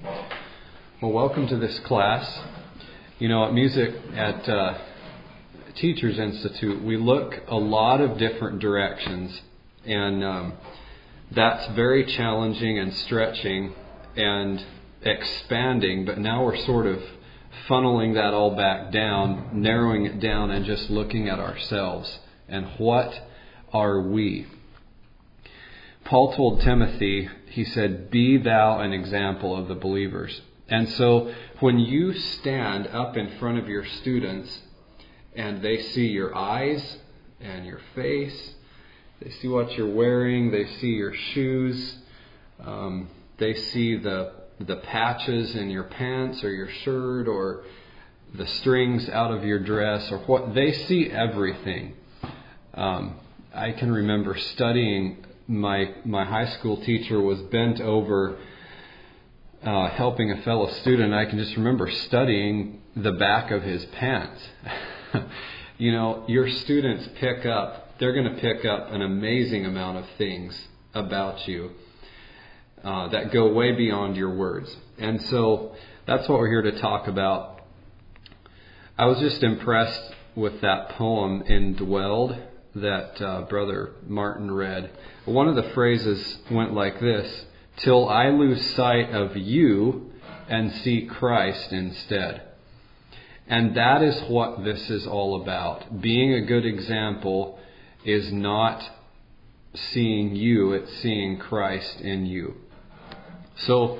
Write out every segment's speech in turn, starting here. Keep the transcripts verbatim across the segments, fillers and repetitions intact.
Well, welcome to this class. You know, at music at uh, Teachers Institute, we look a lot of different directions, and um, that's very challenging and stretching and expanding, but now we're sort of funneling that all back down, narrowing it down, and just looking at ourselves and what are we. Paul told Timothy, he said, "Be thou an example of the believers." And so when you stand up in front of your students and they see your eyes and your face, they see what you're wearing, they see your shoes, um, they see the the patches in your pants or your shirt or the strings out of your dress, or what, they see everything. Um, I can remember studying. My my high school teacher was bent over uh, helping a fellow student. I can just remember studying the back of his pants. You know, your students pick up, they're going to pick up an amazing amount of things about you uh, that go way beyond your words. And so that's what we're here to talk about. I was just impressed with that poem, Indwelled, that uh, Brother Martin read. One of the phrases went like this: "Till I lose sight of you and see Christ instead." And that is what this is all about. Being a good example is not seeing you, it's seeing Christ in you. So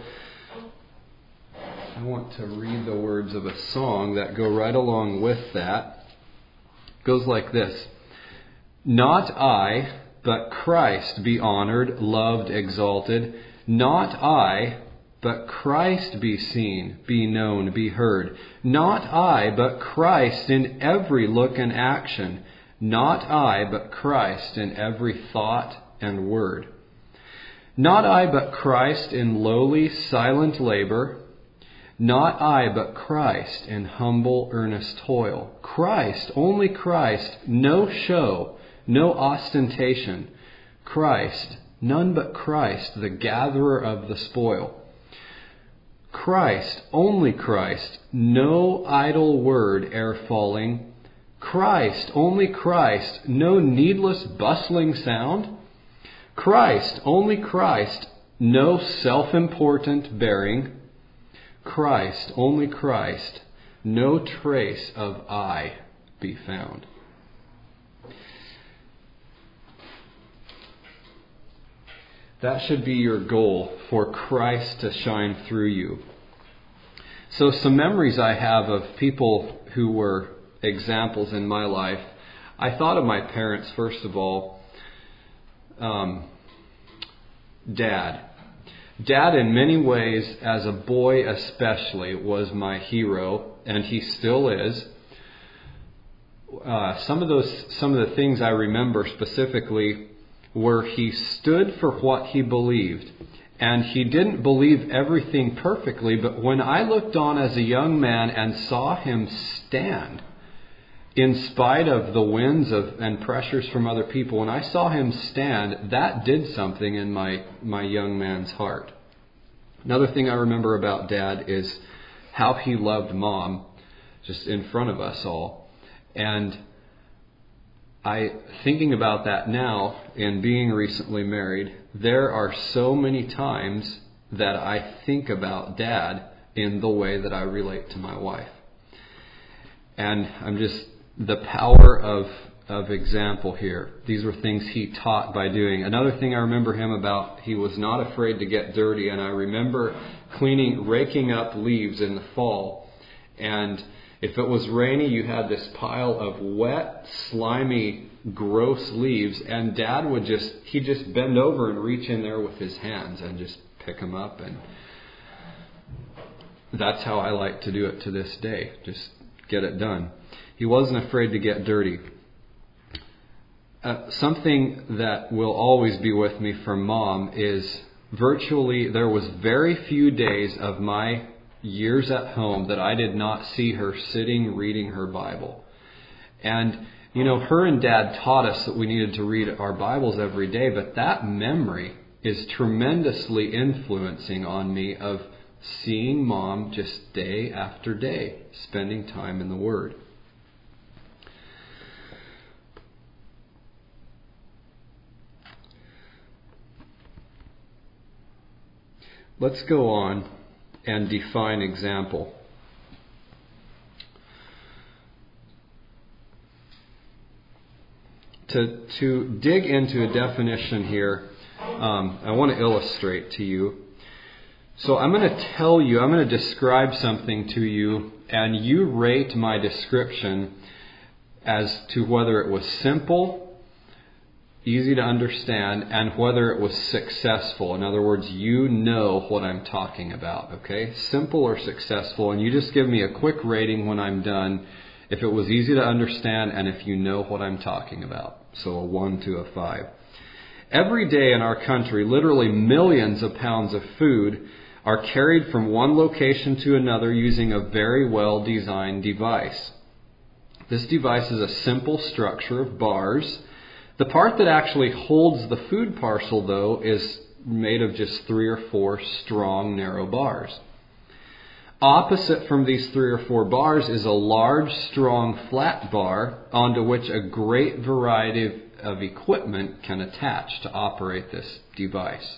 I want to read the words of a song that go right along with that. It goes like this: "Not I, but Christ be honored, loved, exalted. Not I, but Christ be seen, be known, be heard. Not I, but Christ in every look and action. Not I, but Christ in every thought and word. Not I, but Christ in lowly, silent labor. Not I, but Christ in humble, earnest toil. Christ, only Christ, no show, no ostentation. Christ, none but Christ, the gatherer of the spoil. Christ, only Christ, no idle word ere falling. Christ, only Christ, no needless bustling sound. Christ, only Christ, no self-important bearing. Christ, only Christ, no trace of I be found." That should be your goal, for Christ to shine through you. So some memories I have of people who were examples in my life. I thought of my parents, first of all. Um, Dad. Dad, in many ways, as a boy especially, was my hero, and he still is. Uh, some of those, some of the things I remember specifically were he stood for what he believed. And he didn't believe everything perfectly, but when I looked on as a young man and saw him stand, in spite of the winds of and pressures from other people, when I saw him stand, that did something in my, my young man's heart. Another thing I remember about Dad is how he loved Mom, just in front of us all. And I, thinking about that now, and being recently married, there are so many times that I think about Dad in the way that I relate to my wife. And I'm just, the power of, of example here. These were things he taught by doing. Another thing I remember him about, he was not afraid to get dirty. And I remember cleaning, raking up leaves in the fall. And if it was rainy, you had this pile of wet, slimy, gross leaves, and Dad would just, he'd just bend over and reach in there with his hands and just pick them up. And that's how I like to do it to this day. Just get it done. He wasn't afraid to get dirty. Uh, something that will always be with me from Mom is virtually, there was very few days of my years at home that I did not see her sitting reading her Bible. And, you know, her and Dad taught us that we needed to read our Bibles every day, but that memory is tremendously influencing on me of seeing Mom just day after day, spending time in the Word. Let's go on and define example. To, to dig into a definition here, um, I want to illustrate to you. So I'm going to tell you, I'm going to describe something to you, and you rate my description as to whether it was simple, easy to understand, and whether it was successful. In other words, you know what I'm talking about, okay? Simple or successful, and you just give me a quick rating when I'm done, if it was easy to understand and if you know what I'm talking about. So a one to a five. Every day in our country, literally millions of pounds of food are carried from one location to another using a very well-designed device. This device is a simple structure of bars. The part that actually holds the food parcel, though, is made of just three or four strong, narrow bars. Opposite from these three or four bars is a large, strong, flat bar onto which a great variety of, of equipment can attach to operate this device.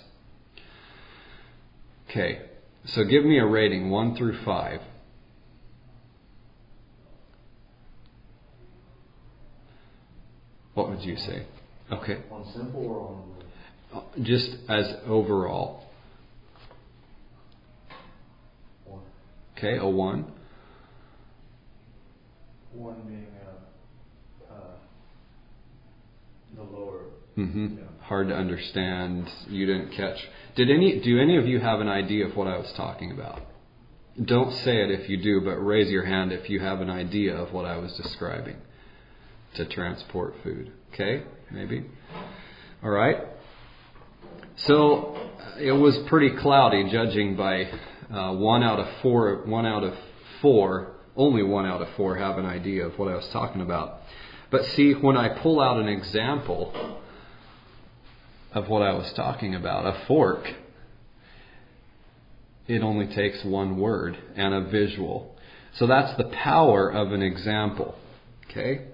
Okay, so give me a rating, one through five. What would you say? Okay. On simple or on... Just as overall. One. Okay, a one. One being uh, uh, the lower. Mm-hmm. Yeah. Hard to understand. You didn't catch. Did any? Do any of you have an idea of what I was talking about? Don't say it if you do, but raise your hand if you have an idea of what I was describing to transport food. Okay, maybe. All right. So it was pretty cloudy, judging by uh, one out of four. One out of four. Only one out of four have an idea of what I was talking about. But see, when I pull out an example of what I was talking about, a fork, it only takes one word and a visual. So that's the power of an example. Okay?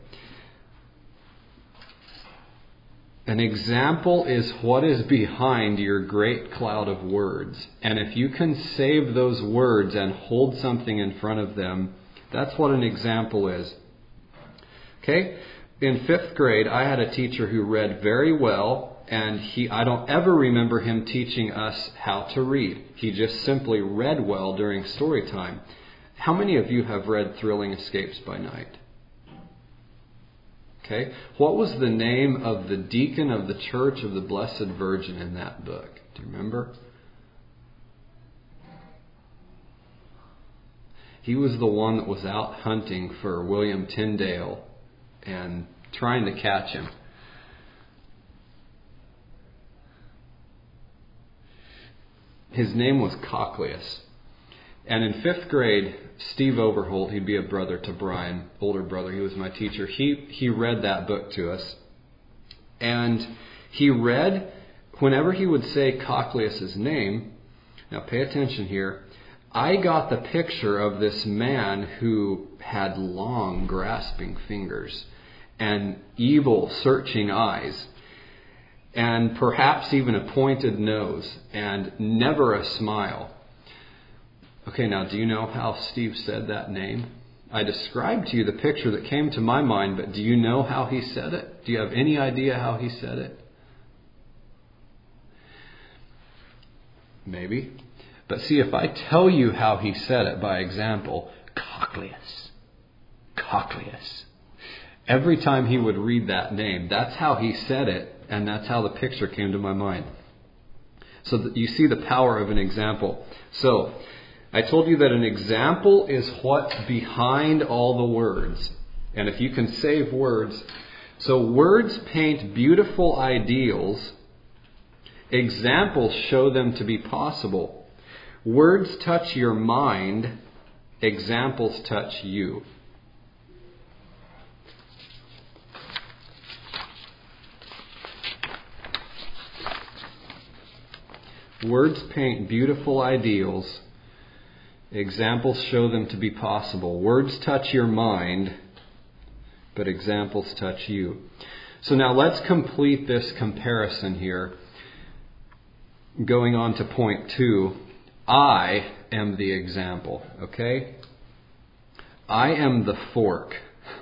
An example is what is behind your great cloud of words. And if you can save those words and hold something in front of them, that's what an example is. Okay? In fifth grade, I had a teacher who read very well, and he I don't ever remember him teaching us how to read. He just simply read well during story time. How many of you have read Thrilling Escapes by Night? Okay. What was the name of the deacon of the Church of the Blessed Virgin in that book? Do you remember? He was the one that was out hunting for William Tyndale and trying to catch him. His name was Cochleus. And in fifth grade, Steve Overholt, he'd be a brother to Brian, older brother, he was my teacher, he, he read that book to us. And he read, whenever he would say Cochleus's name, now pay attention here, I got the picture of this man who had long, grasping fingers and evil, searching eyes, and perhaps even a pointed nose, and never a smile. Okay, now do you know how Steve said that name? I described to you the picture that came to my mind, but do you know how he said it? Do you have any idea how he said it? Maybe. But see, if I tell you how he said it by example, Cochleus, Cochleus. Every time he would read that name, that's how he said it, and that's how the picture came to my mind. So that you see the power of an example. So, I told you that an example is what's behind all the words. And if you can save words, so words paint beautiful ideals. Examples show them to be possible. Words touch your mind. Examples touch you. Words paint beautiful ideals. Examples show them to be possible. Words touch your mind, but examples touch you. So now let's complete this comparison here. Going on to point two. I am the example, okay? I am the fork.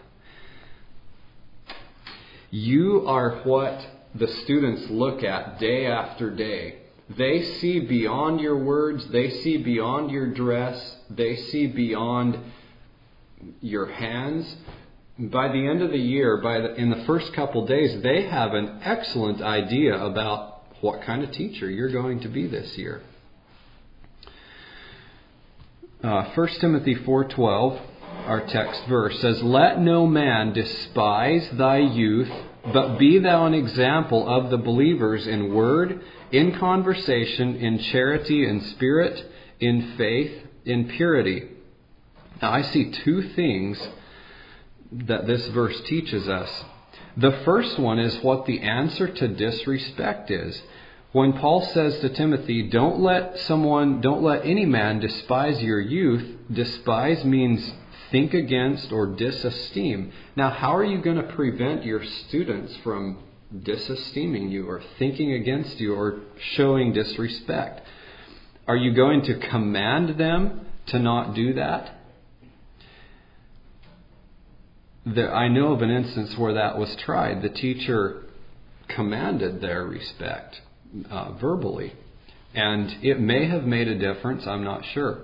You are what the students look at day after day. They see beyond your words. They see beyond your dress. They see beyond your hands. By the end of the year, by the, in the first couple days, they have an excellent idea about what kind of teacher you're going to be this year. Uh, First Timothy four twelve, our text verse, says, "Let no man despise thy youth, but be thou an example of the believers in word, in conversation, in charity, in spirit, in faith, in purity." Now I see two things that this verse teaches us. The first one is what the answer to disrespect is. When Paul says to Timothy, don't let someone, don't let any man despise your youth. Despise means think against or disesteem. Now, how are you going to prevent your students from disesteeming you or thinking against you or showing disrespect? Are you going to command them to not do that? There, I know of an instance where that was tried. The teacher commanded their respect uh, verbally. And it may have made a difference, I'm not sure.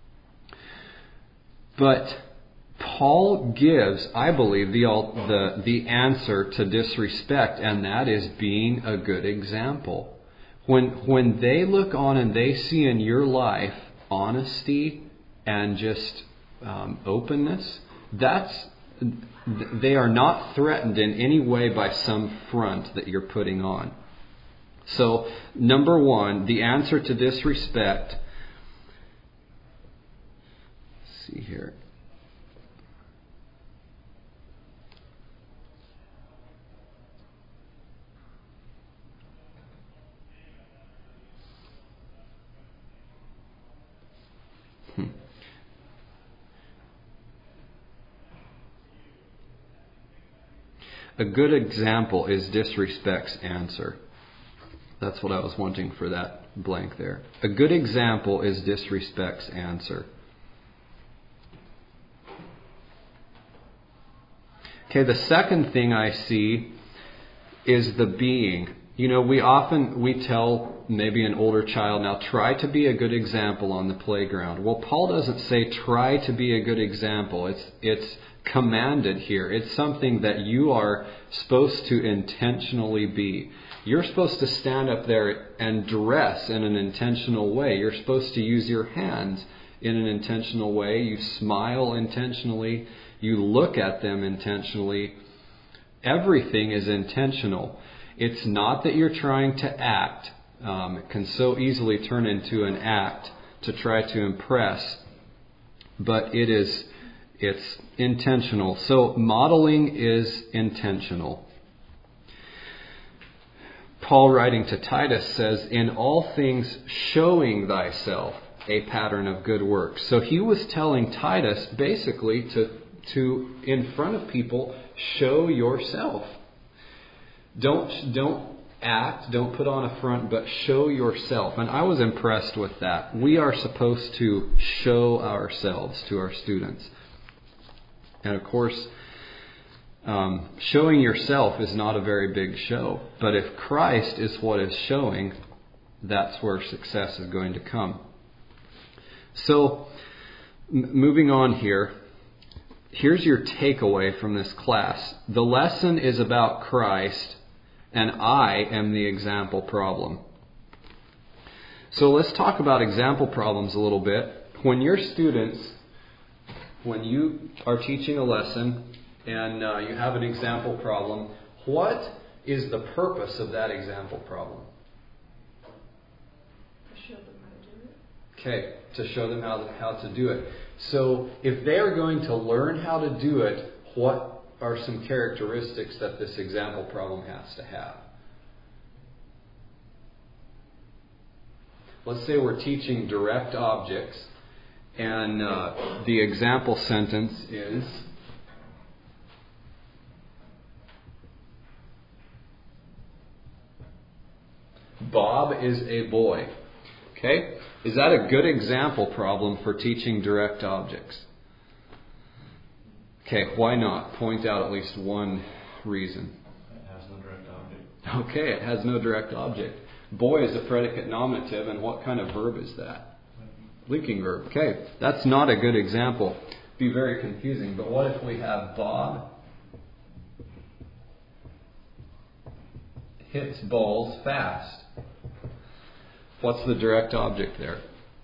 But Paul gives, I believe, the, the, the answer to disrespect, and that is being a good example. When, when they look on and they see in your life honesty and just um, openness, that's they are not threatened in any way by some front that you're putting on. So, number one, the answer to disrespect. Let's see here. Hmm. A good example is disrespect's answer. That's what I was wanting for that blank there. A good example is disrespect's answer. Okay, the second thing I see is the being. You know, we often, we tell maybe an older child, now try to be a good example on the playground. Well, Paul doesn't say try to be a good example. It's, it's commanded here. It's something that you are supposed to intentionally be. You're supposed to stand up there and dress in an intentional way. You're supposed to use your hands in an intentional way. You smile intentionally. You look at them intentionally. Everything is intentional. It's not that you're trying to act. Um, it can so easily turn into an act to try to impress. But it is, it's intentional. So modeling is intentional. Paul, writing to Titus, says, in all things showing thyself a pattern of good works. So he was telling Titus basically to, to in front of people, show yourself. Don't, don't act, don't put on a front, but show yourself. And I was impressed with that. We are supposed to show ourselves to our students. And of course, Um, showing yourself is not a very big show. But if Christ is what is showing, that's where success is going to come. So, m- moving on here, here's your takeaway from this class. The lesson is about Christ, and I am the example problem. So let's talk about example problems a little bit. When your students, when you are teaching a lesson, and uh, you have an example problem, what is the purpose of that example problem? To show them how to do it. Okay, to show them how to, how to do it. So if they are going to learn how to do it, what are some characteristics that this example problem has to have? Let's say we're teaching direct objects, And uh, the example sentence is, Bob is a boy. Okay? Is that a good example problem for teaching direct objects? Okay, why not? Point out at least one reason. It has no direct object. Okay, it has no direct object. Boy is a predicate nominative, and what kind of verb is that? Linking verb. Okay, that's not a good example. Be very confusing. But what if we have Bob hits balls fast? What's the direct object there?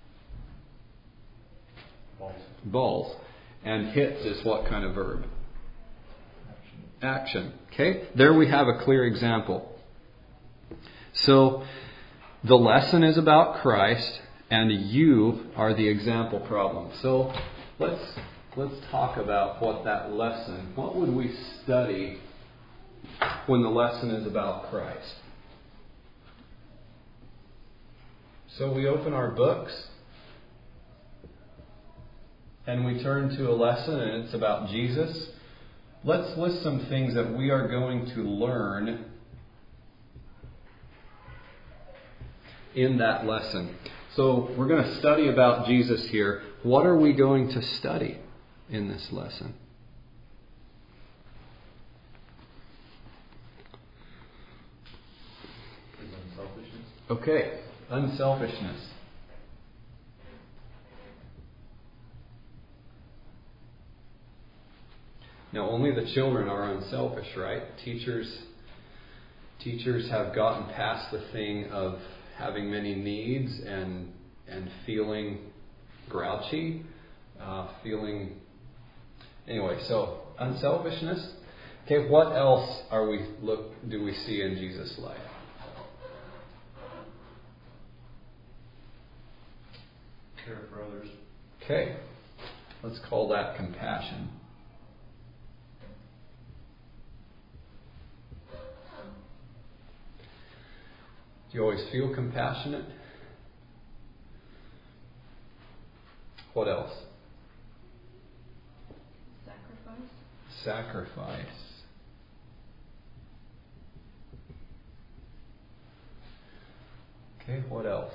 Balls. Balls. And hits is what kind of verb? Action. Action. Okay, there we have a clear example. So, the lesson is about Christ, and you are the example problem. So, let's let's talk about what that lesson, what would we study when the lesson is about Christ? So we open our books and we turn to a lesson and it's about Jesus. Let's list some things that we are going to learn in that lesson. So we're going to study about Jesus here. What are we going to study in this lesson? Unselfishness. Okay, unselfishness. Now, only the children are unselfish, right? Teachers, teachers have gotten past the thing of having many needs and and feeling grouchy, uh, feeling anyway. So unselfishness. Okay, what else are we look do we see in Jesus' life? Care for others. Okay, let's call that compassion. Do you always feel compassionate? What else? Sacrifice. Sacrifice. Okay, what else?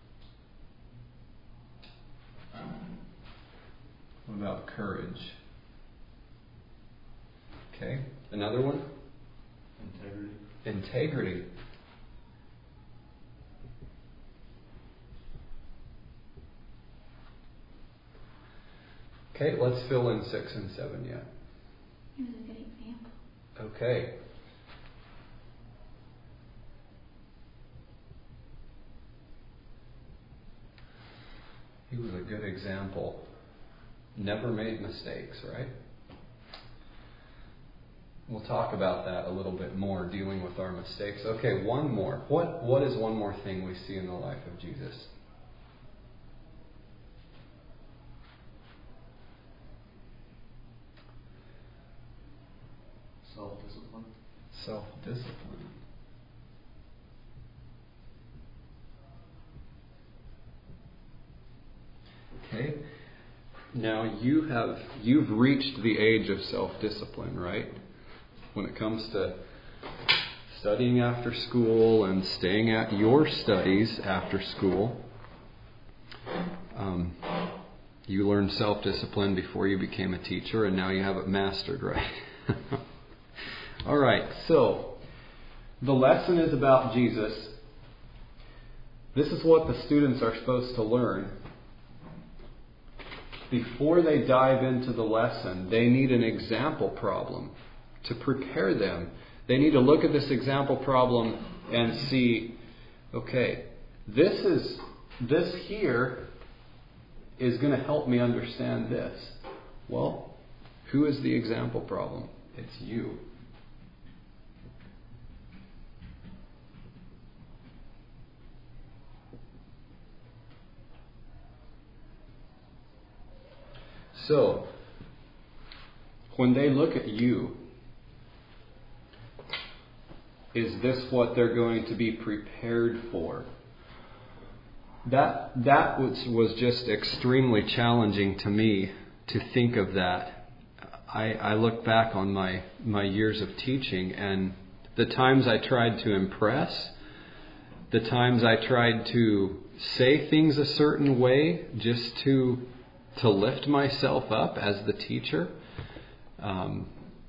What about courage? Okay, another one? Integrity. Integrity. Okay, let's fill in six and seven yet. He was a good example. Okay. He was a good example. Never made mistakes, right? We'll talk about that a little bit more, dealing with our mistakes. Okay, one more. What What is one more thing we see in the life of Jesus? Self-discipline. Self-discipline. Okay. Now you have you've reached the age of self-discipline, right? When it comes to studying after school and staying at your studies after school, um, you learned self-discipline before you became a teacher, and now you have it mastered, right? All right. So the lesson is about Jesus. This is what the students are supposed to learn. Before they dive into the lesson, they need an example problem to prepare them. They need to look at this example problem and see, okay, this is this here is going to help me understand this. Well, who is the example problem? It's you. So, when they look at you, is this what they're going to be prepared for? that that was was just extremely challenging to me to think of that. I, I look back on my, my years of teaching, and the times I tried to impress, the times I tried to say things a certain way just to to lift myself up as the teacher. Um,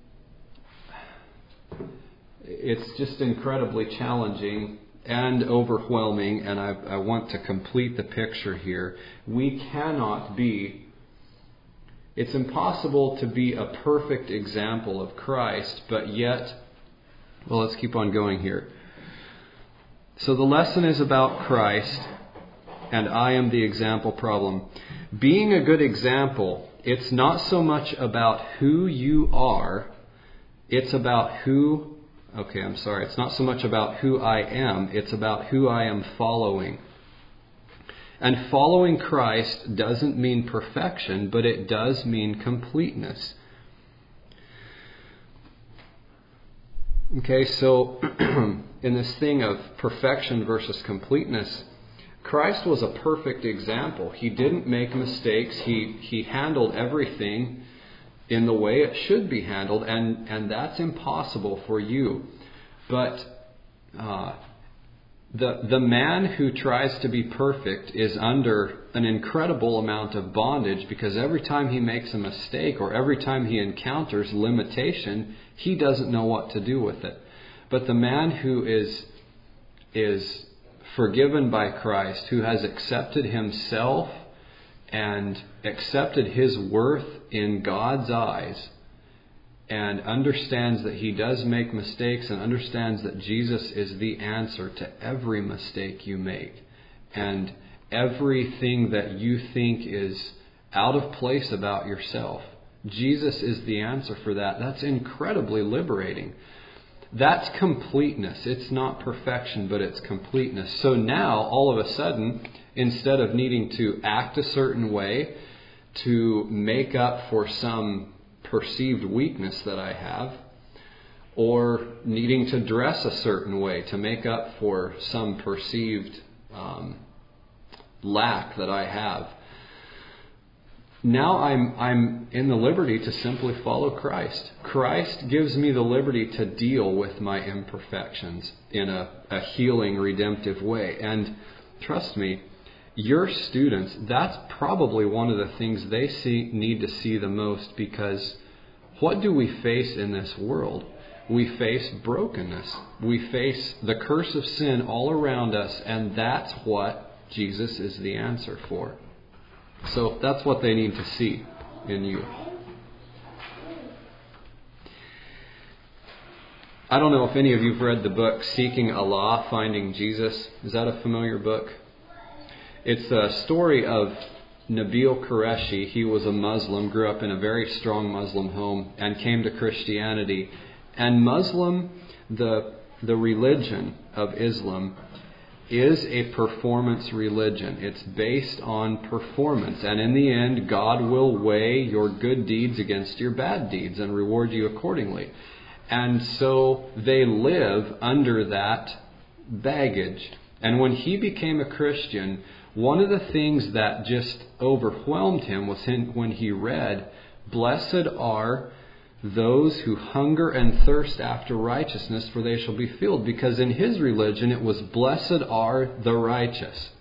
it's just incredibly challenging and overwhelming, and I, I want to complete the picture here. We cannot be, it's impossible to be a perfect example of Christ, but yet, well, let's keep on going here. So the lesson is about Christ, and I am the example problem. Being a good example, it's not so much about who you are, it's about who, okay, I'm sorry, it's not so much about who I am, it's about who I am following. And following Christ doesn't mean perfection, but it does mean completeness. Okay, so in this thing of perfection versus completeness, Christ was a perfect example. He didn't make mistakes. He he handled everything in the way it should be handled, and, and that's impossible for you. But uh, the the man who tries to be perfect is under an incredible amount of bondage, because every time he makes a mistake or every time he encounters limitation, he doesn't know what to do with it. But the man who is is forgiven by Christ, who has accepted himself and accepted his worth in God's eyes, and understands that he does make mistakes, and understands that Jesus is the answer to every mistake you make, and everything that you think is out of place about yourself. Jesus is the answer for that. That's incredibly liberating. That's completeness. It's not perfection, but it's completeness. So now, all of a sudden, instead of needing to act a certain way to make up for some perceived weakness that I have, or needing to dress a certain way to make up for some perceived um, lack that I have, now I'm I'm in the liberty to simply follow Christ. Christ gives me the liberty to deal with my imperfections in a, a healing, redemptive way. And trust me, your students, that's probably one of the things they see, need to see the most, because what do we face in this world? We face brokenness. We face the curse of sin all around us, and that's what Jesus is the answer for. So that's what they need to see in you. I don't know if any of you have read the book Seeking Allah, Finding Jesus. Is that a familiar book? It's a story of Nabil Qureshi. He was a Muslim, grew up in a very strong Muslim home, and came to Christianity. And Muslim, the the religion of Islam, is a performance religion. It's based on performance. And in the end, God will weigh your good deeds against your bad deeds and reward you accordingly. And so they live under that baggage. And when he became a Christian, one of the things that just overwhelmed him was when he read, "Blessed are those who hunger and thirst after righteousness, for they shall be filled." Because in his religion it was, "Blessed are the righteous."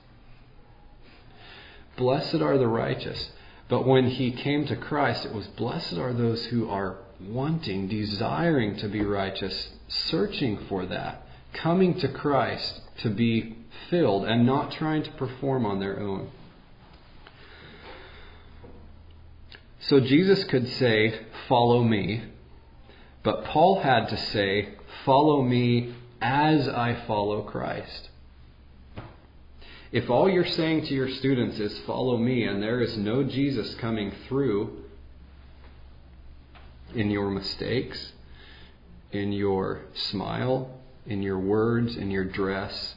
Blessed are the righteous. But when he came to Christ, it was, "Blessed are those who are wanting, desiring to be righteous, searching for that, coming to Christ to be filled and not trying to perform on their own." So Jesus could say, "Follow me," but Paul had to say, "Follow me as I follow Christ." If all you're saying to your students is "follow me," and there is no Jesus coming through in your mistakes, in your smile, in your words, in your dress,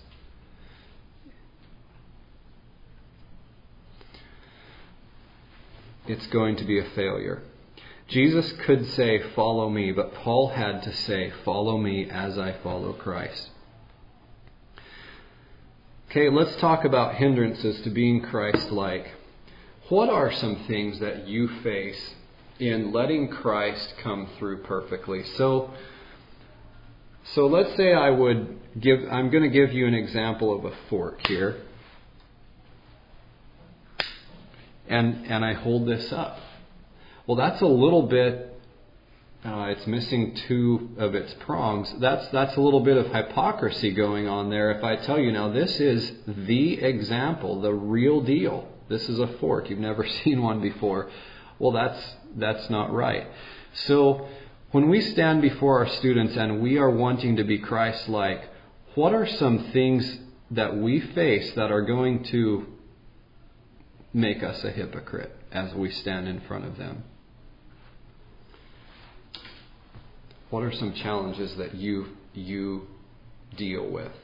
it's going to be a failure. Jesus could say, "Follow me," but Paul had to say, "Follow me as I follow Christ." Okay, let's talk about hindrances to being Christ-like. What are some things that you face in letting Christ come through perfectly? So, so let's say I would give, I'm going to give you an example of a fork here. And, and I hold this up. Well, that's a little bit, uh, it's missing two of its prongs. That's, that's a little bit of hypocrisy going on there. If I tell you now, this is the example, the real deal. This is a fork. You've never seen one before. Well, that's, that's not right. So when we stand before our students and we are wanting to be Christ-like, what are some things that we face that are going to make us a hypocrite as we stand in front of them? What are some challenges that you you deal with?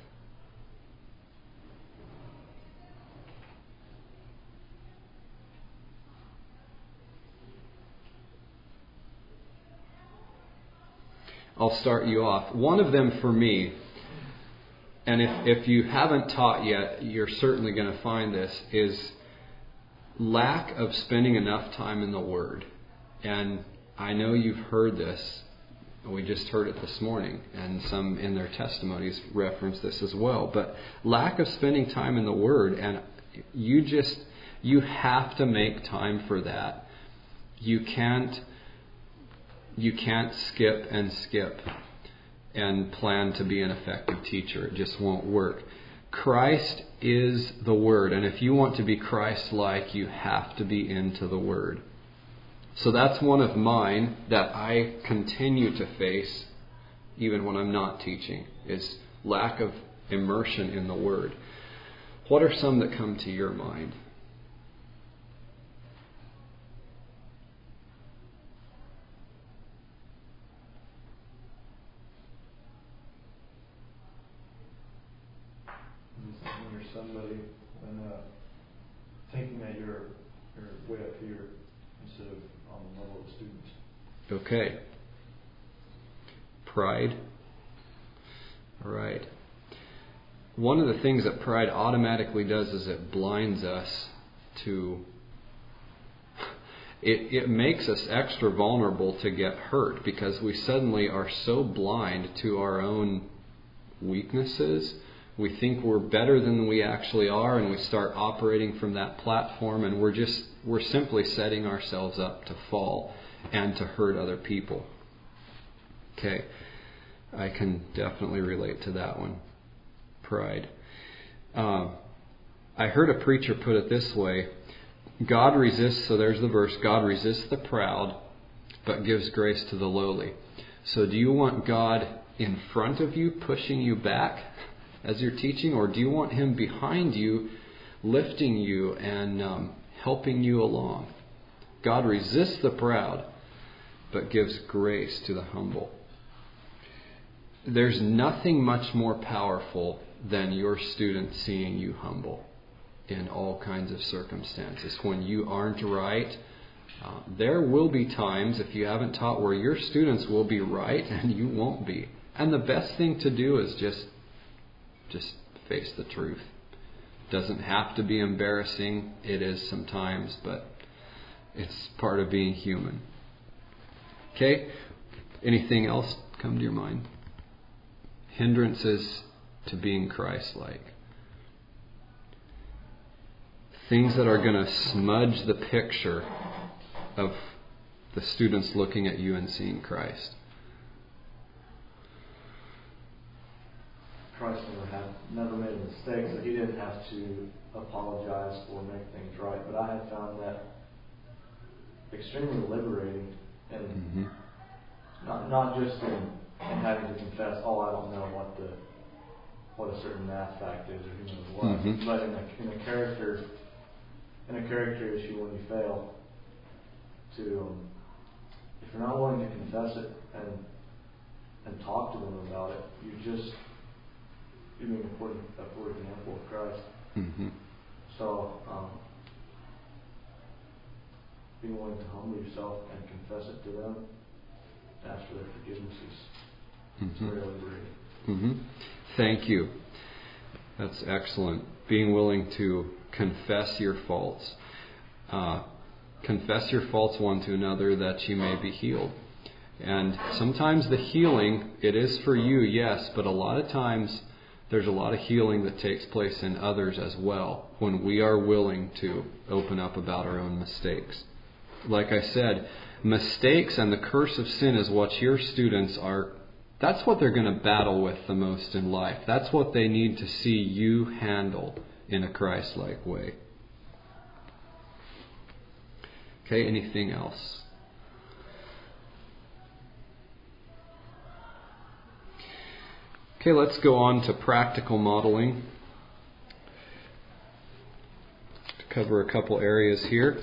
I'll start you off. One of them for me, and if, if you haven't taught yet, you're certainly going to find this, is lack of spending enough time in the Word. And I know you've heard this. We just heard it this morning, and some in their testimonies reference this as well. But lack of spending time in the Word, and you just, you have to make time for that. You can't, you can't skip and skip and plan to be an effective teacher. It just won't work. Christ is the Word, and if you want to be Christ-like, you have to be into the Word. So that's one of mine that I continue to face even when I'm not teaching, is lack of immersion in the Word. What are some that come to your mind? When you're somebody and uh, thinking that you're, you're way up here instead of on the level of the students. Okay. Pride. All right. One of the things that pride automatically does is it blinds us to... It, it makes us extra vulnerable to get hurt because we suddenly are so blind to our own weaknesses. We think we're better than we actually are, and we start operating from that platform, and we're just we're simply setting ourselves up to fall and to hurt other people. Okay, I can definitely relate to that one. Pride. Um, I heard a preacher put it this way: God resists, so there's the verse, God resists the proud, but gives grace to the lowly. So do you want God in front of you, pushing you back as you're teaching, or do you want Him behind you, lifting you and um, helping you along? God resists the proud, but gives grace to the humble. There's nothing much more powerful than your student seeing you humble in all kinds of circumstances. When you aren't right, uh, there will be times, if you haven't taught, where your students will be right and you won't be. And the best thing to do is just Just face the truth. Doesn't have to be embarrassing. It is sometimes, but it's part of being human. Okay? Anything else come to your mind? Hindrances to being Christ-like. Things that are going to smudge the picture of the students looking at you and seeing Christ. Christ never had, never made a mistake, so He didn't have to apologize or make things right. But I have found that extremely liberating, and Mm-hmm. not not just in, in having to confess, oh, I don't know what the what a certain math fact is or who knows what, Mhm. but in a in a character in a character issue when you fail, to um, if you're not willing to confess it and and talk to them about it, you just you're being a poor, a poor example of Christ. Mm-hmm. So, um, being willing to humble yourself and confess it to them, ask for their forgiveness is Mm-hmm. very liberating. Mm-hmm. Thank you. That's excellent. being willing to confess your faults. Uh, confess your faults one to another that you may be healed. And sometimes the healing, it is for you, yes, but a lot of times there's a lot of healing that takes place in others as well when we are willing to open up about our own mistakes. Like I said, mistakes and the curse of sin is what your students are, that's what they're going to battle with the most in life. That's what they need to see you handle in a Christ-like way. Okay, anything else? Okay, let's go on to practical modeling. To cover a couple areas here.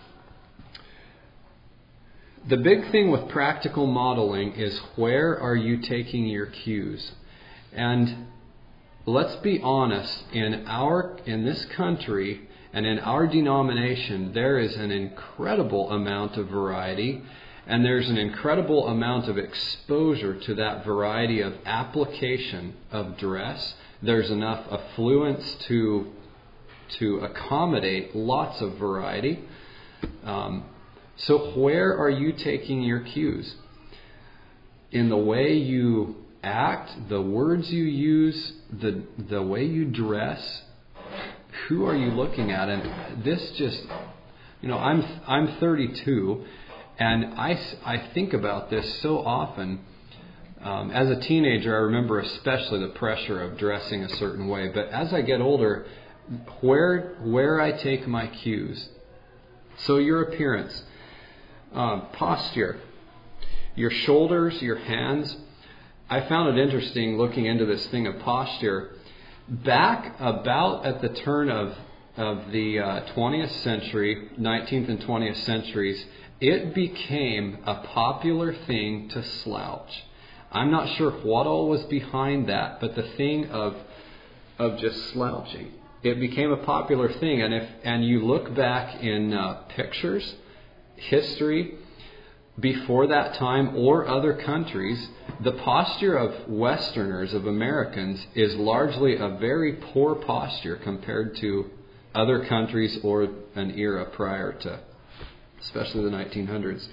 The big thing with practical modeling is, where are you taking your cues? And let's be honest, in our in this country and in our denomination, there is an incredible amount of variety, and there's an incredible amount of exposure to that variety of application of dress. There's enough affluence to to accommodate lots of variety. Um, so where are you taking your cues? In the way you act, the words you use, the the way you dress. Who are you looking at? And this just, you know, I'm I'm thirty-two, and I, I think about this so often. Um, as a teenager, I remember especially the pressure of dressing a certain way. But as I get older, where where I take my cues. So your appearance, um, posture, your shoulders, your hands. I found it interesting looking into this thing of posture. Back about at the turn of of the uh, twentieth century, nineteenth and twentieth centuries, it became a popular thing to slouch. I'm not sure what all was behind that, but the thing of of just slouching, it became a popular thing. And if and you look back in uh, pictures, history, before that time or other countries, the posture of Westerners, of Americans, is largely a very poor posture compared to other countries or an era prior to, especially the nineteen hundreds.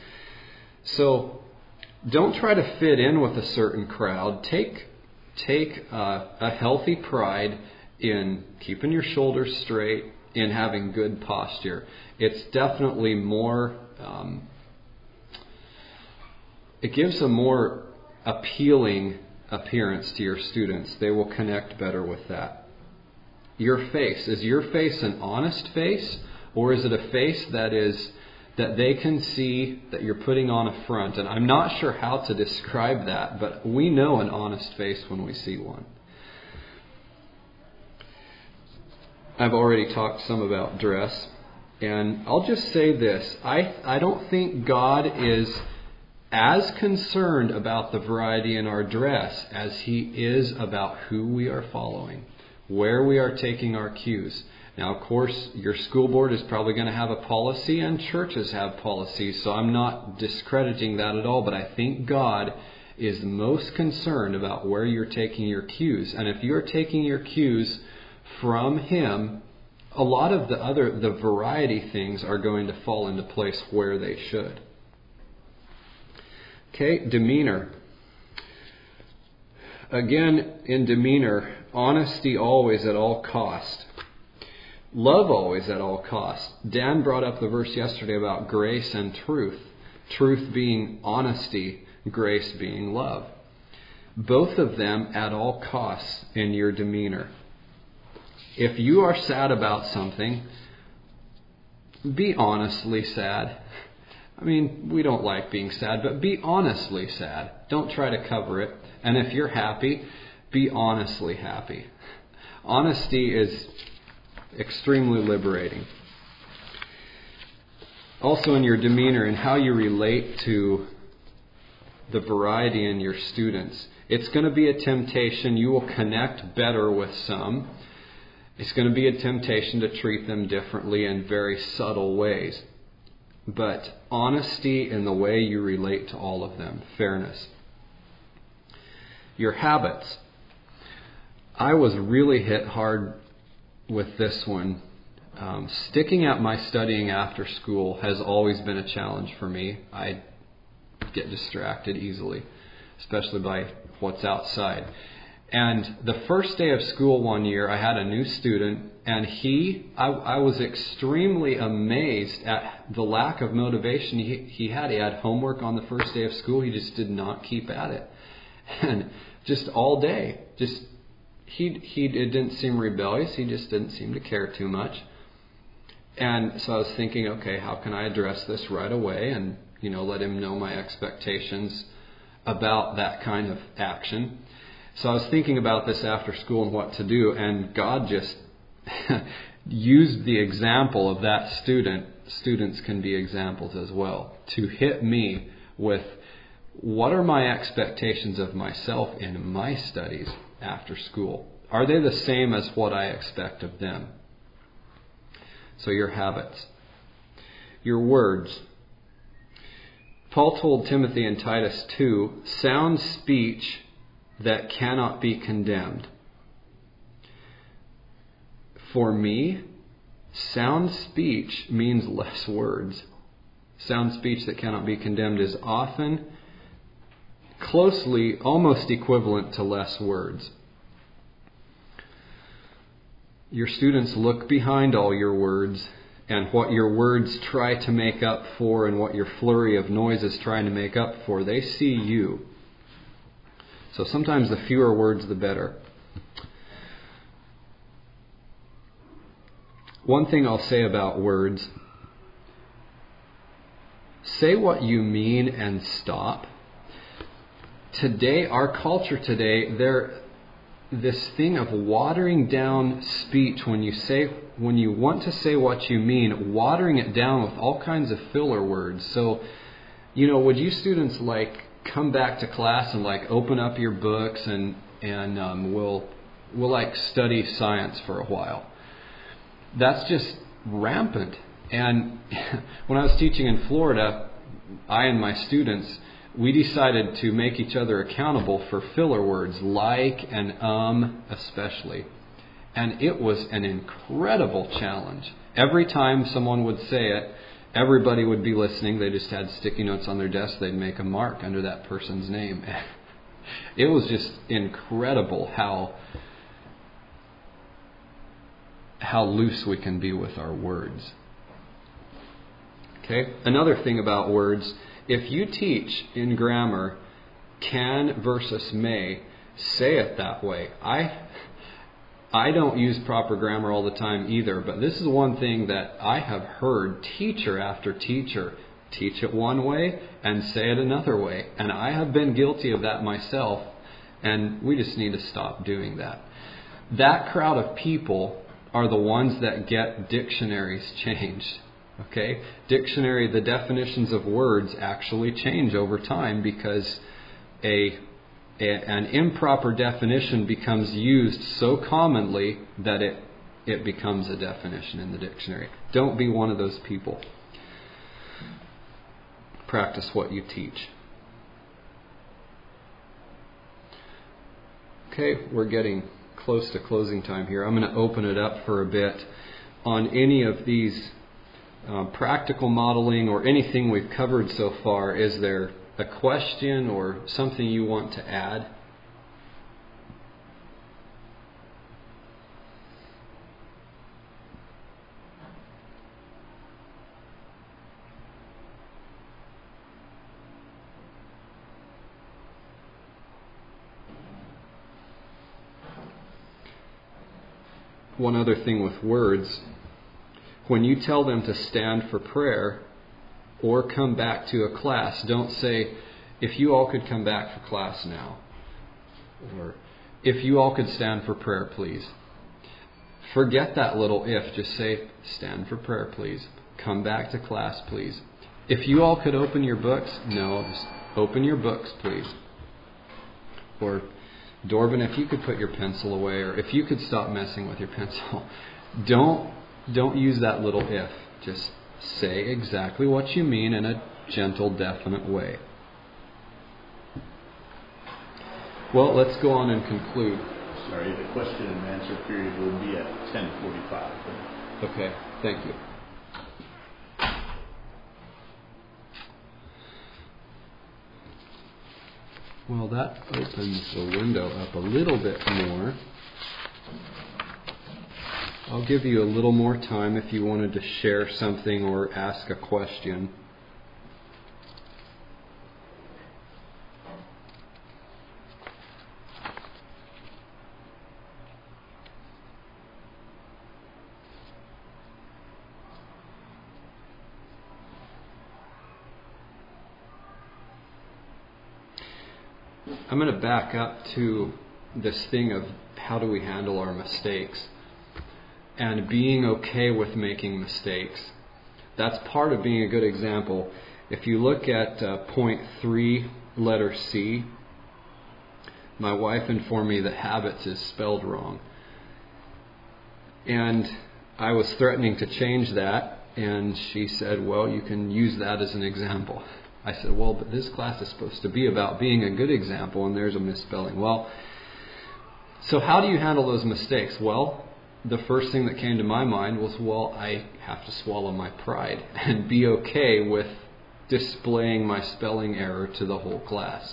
So don't try to fit in with a certain crowd. Take take uh, a healthy pride in keeping your shoulders straight, in having good posture. It's definitely more... Um, It gives a more appealing appearance to your students. They will connect better with that. Your face. Is your face an honest face? Or is it a face that is that they can see that you're putting on a front? And I'm not sure how to describe that, but we know an honest face when we see one. I've already talked some about dress. And I'll just say this. I, I don't think God is as concerned about the variety in our dress as He is about who we are following, where we are taking our cues. Now, of course, your school board is probably going to have a policy, and churches have policies, so I'm not discrediting that at all, but I think God is most concerned about where you're taking your cues. And if you're taking your cues from Him, a lot of the other, the variety things are going to fall into place where they should. Okay, demeanor. Again, in demeanor, honesty always at all cost. Love always at all cost. Dan brought up the verse yesterday about grace and truth. Truth being honesty, grace being love. Both of them at all costs in your demeanor. If you are sad about something, be honestly sad. I mean, we don't like being sad, but be honestly sad. Don't try to cover it. And if you're happy, be honestly happy. Honesty is extremely liberating. Also in your demeanor and how you relate to the variety in your students. It's going to be a temptation. You will connect better with some. It's going to be a temptation to treat them differently in very subtle ways. But honesty in the way you relate to all of them. Fairness. Your habits. I was really hit hard with this one. Um, sticking at my studying after school has always been a challenge for me. I get distracted easily, especially by what's outside. And the first day of school one year, I had a new student, and he, I, I was extremely amazed at the lack of motivation he, he had. He had homework on the first day of school. He just did not keep at it. And just all day, just he, he it didn't seem rebellious. He just didn't seem to care too much. And so I was thinking, okay, how can I address this right away and, you know, let him know my expectations about that kind of action. So I was thinking about this after school and what to do, and God just used the example of that student. Students can be examples as well, to hit me with what are my expectations of myself in my studies after school? Are they the same as what I expect of them? So your habits, your words. Paul told Timothy in Titus two, sound speech that cannot be condemned. For me, sound speech means less words. Sound speech that cannot be condemned is often closely, almost equivalent to less words. Your students look behind all your words and what your words try to make up for and what your flurry of noise is trying to make up for. They see you. So sometimes the fewer words, the better. One thing I'll say about words, say what you mean and stop. Today, our culture today, there this thing of watering down speech when you say when you want to say what you mean, watering it down with all kinds of filler words. So, you know, would you students like come back to class and like open up your books and and um, we'll we'll like study science for a while? That's just rampant. And when I was teaching in Florida, I and my students, we decided to make each other accountable for filler words, like and um especially. And it was an incredible challenge. Every time someone would say it, everybody would be listening. They just had sticky notes on their desk. They'd make a mark under that person's name. It was just incredible how how loose we can be with our words. Okay? Another thing about words, if you teach in grammar can versus may, say it that way. I I don't use proper grammar all the time either, but this is one thing that I have heard teacher after teacher teach it one way and say it another way. And I have been guilty of that myself, and we just need to stop doing that. That crowd of people are the ones that get dictionaries changed. Okay? Dictionary, the definitions of words actually change over time because a, a an improper definition becomes used so commonly that it it becomes a definition in the dictionary. Don't be one of those people. Practice what you teach. Okay, we're getting close to closing time here. I'm going to open it up for a bit on any of these uh, practical modeling or anything we've covered so far. Is there a question or something you want to add? One other thing with words, when you tell them to stand for prayer or come back to a class, don't say, if you all could come back for class now, or if you all could stand for prayer, please. Forget that little if. Just say, stand for prayer, please. Come back to class, please. If you all could open your books, no, just open your books, please. Or, Dorvin, if you could put your pencil away, or if you could stop messing with your pencil. Don't don't use that little if. Just say exactly what you mean in a gentle, definite way. Well, let's go on and conclude. sorry, the question and answer period will be at ten forty-five. Okay, thank you. Well, that opens the window up a little bit more. I'll give you a little more time if you wanted to share something or ask a question. I'm going to back up to this thing of how do we handle our mistakes and being okay with making mistakes. That's part of being a good example. If you look at uh, point three, letter C, my wife informed me that habits is spelled wrong. And I was threatening to change that, and she said, well, you can use that as an example. I said, well, but this class is supposed to be about being a good example, and there's a misspelling. Well, so how do you handle those mistakes? Well, the first thing that came to my mind was, well, I have to swallow my pride and be okay with displaying my spelling error to the whole class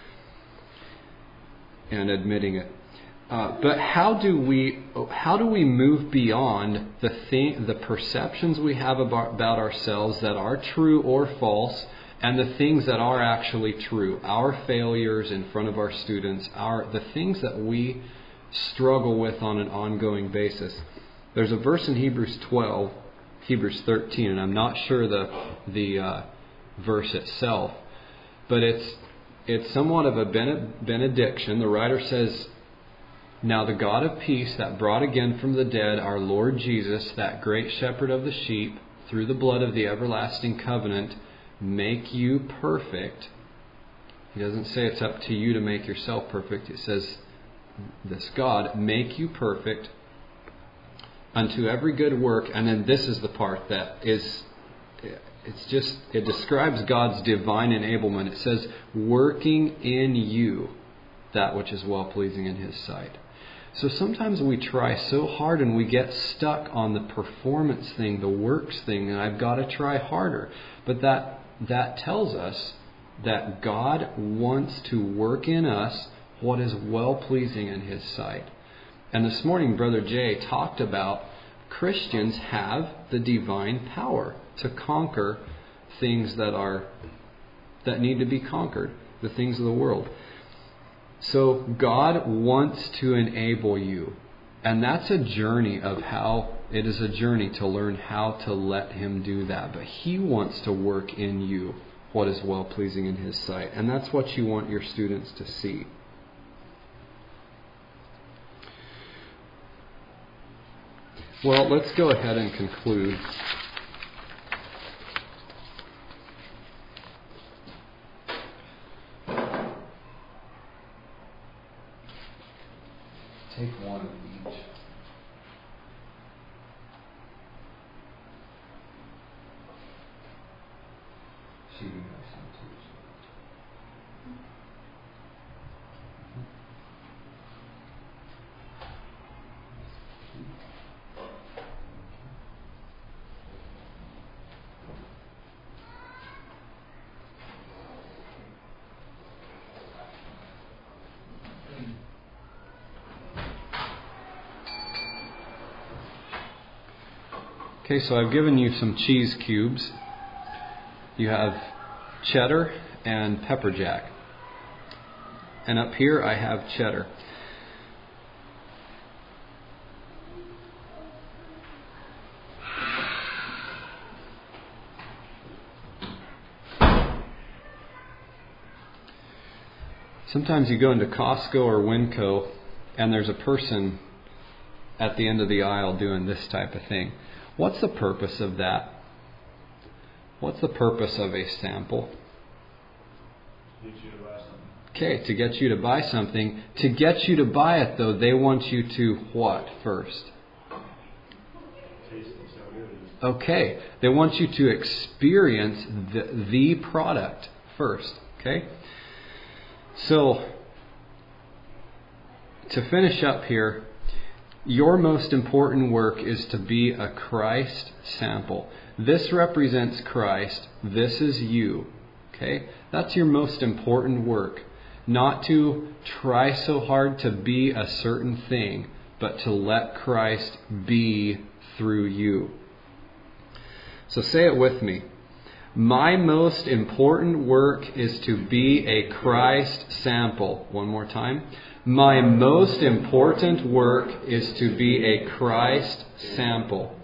and admitting it. Uh, but how do we how do we move beyond the thing, the perceptions we have about, about ourselves that are true or false, and the things that are actually true, our failures in front of our students, our the things that we struggle with on an ongoing basis? There's a verse in Hebrews twelve, Hebrews thirteen, and I'm not sure the the uh, verse itself, but it's it's somewhat of a benediction. The writer says, now the God of peace that brought again from the dead our Lord Jesus, that great shepherd of the sheep, through the blood of the everlasting covenant, make you perfect. He doesn't say it's up to you to make yourself perfect. It says, this God, make you perfect unto every good work. And then this is the part that is, it's just, it describes God's divine enablement. It says, working in you that which is well-pleasing in His sight. So sometimes we try so hard and we get stuck on the performance thing, the works thing, and I've got to try harder. But that that tells us that God wants to work in us what is well-pleasing in His sight. And this morning, Brother Jay talked about Christians have the divine power to conquer things that are that need to be conquered, the things of the world. So God wants to enable you. And that's a journey of how, it is a journey to learn how to let Him do that. But He wants to work in you what is well-pleasing in His sight. And that's what you want your students to see. Well, let's go ahead and conclude. Take one of each. See, you have some too. Okay, so I've given you some cheese cubes. You have cheddar and pepper jack. And up here I have cheddar. Sometimes you go into Costco or Winco and there's a person at the end of the aisle doing this type of thing. What's the purpose of that? What's the purpose of a sample? Get you to buy something. Okay, to get you to buy something. To get you to buy it, though, they want you to what first? Taste and see how good it is. Okay, they want you to experience the, the product first. Okay? So, to finish up here, your most important work is to be a Christ sample. This represents Christ. This is you. Okay? That's your most important work. Not to try so hard to be a certain thing, but to let Christ be through you. So say it with me. My most important work is to be a Christ sample. One more time. My most important work is to be a Christ sample.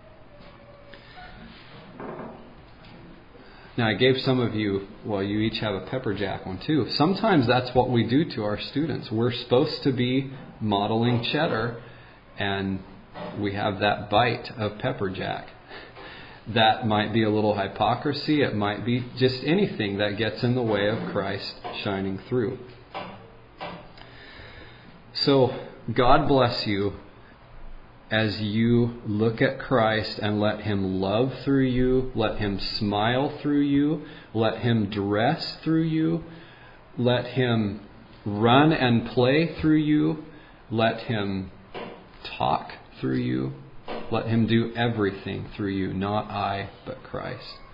Now, I gave some of you, well, you each have a pepper jack one too. Sometimes that's what we do to our students. We're supposed to be modeling cheddar, and we have that bite of pepper jack. That might be a little hypocrisy. It might be just anything that gets in the way of Christ shining through. So, God bless you as you look at Christ and let Him love through you, let Him smile through you, let Him dress through you, let Him run and play through you, let Him talk through you, let Him do everything through you, not I, but Christ.